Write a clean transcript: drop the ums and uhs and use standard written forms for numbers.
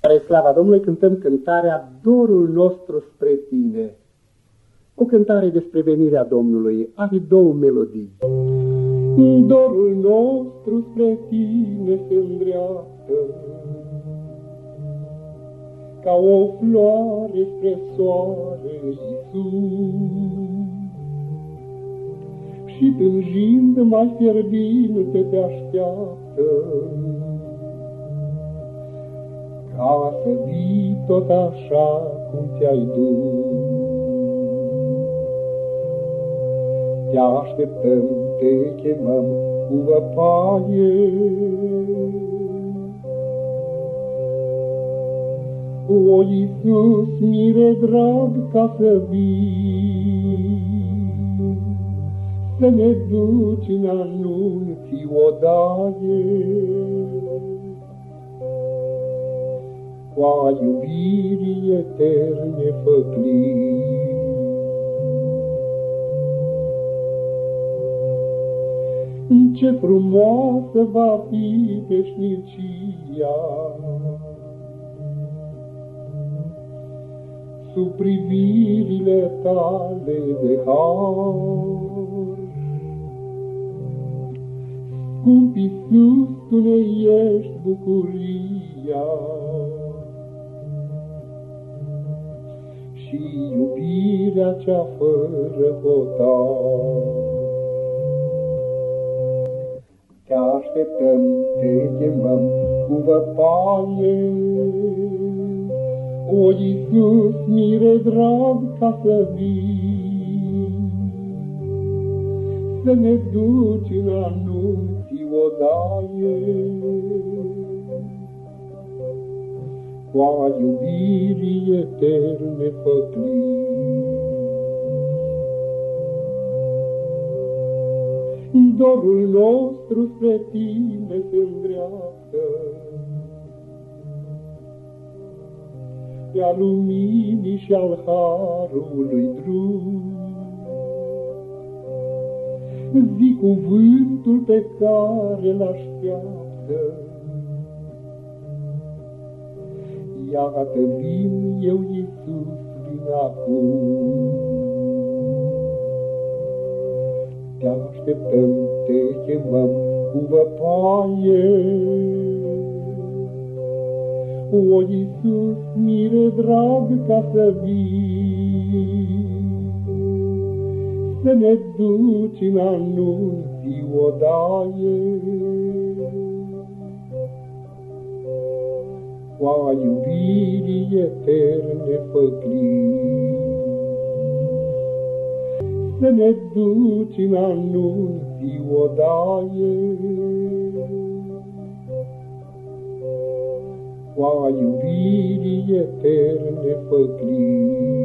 Spre slava Domnului cântăm cântarea Dorul nostru spre tine. O cântare despre venirea Domnului, are două melodii. Dorul nostru spre tine se îndreaptă, ca o floare spre soare, Iisus, și tânjind mai fierbinte te așteaptă, ca să vii tot așa cum ți-ai dus. Te așteptăm, te chemăm cu văpaie, o, Iisus, mire drag, ca să vii, să ne duci în anunții odaie, cu a iubirii eterne făclii. Ce frumoasă va fi veșnicia, sub privirile tale de har. Scump Iisus, tu ne ești bucuria și iubirea cea fără hotar. Te așteptăm, te chemăm cu văpaie, o, Iisus, mire drag, ca să vii, să ne duci în anunții odaie, cu a iubirii eterne făclii. Dorul nostru spre tine se îndreaptă, de-a luminii și al harului drum. Zi cuvântul pe care l-așteaptă, iată vin eu, Iisus, vin acum. Te așteptăm, te chemăm cu văpaie, o, Iisus, mire drag, ca să vii, să ne duci în anunții odaie, cu a iubirii eterne făclii. Să ne duci în anunții odaie, cu a iubirii eterne făclii.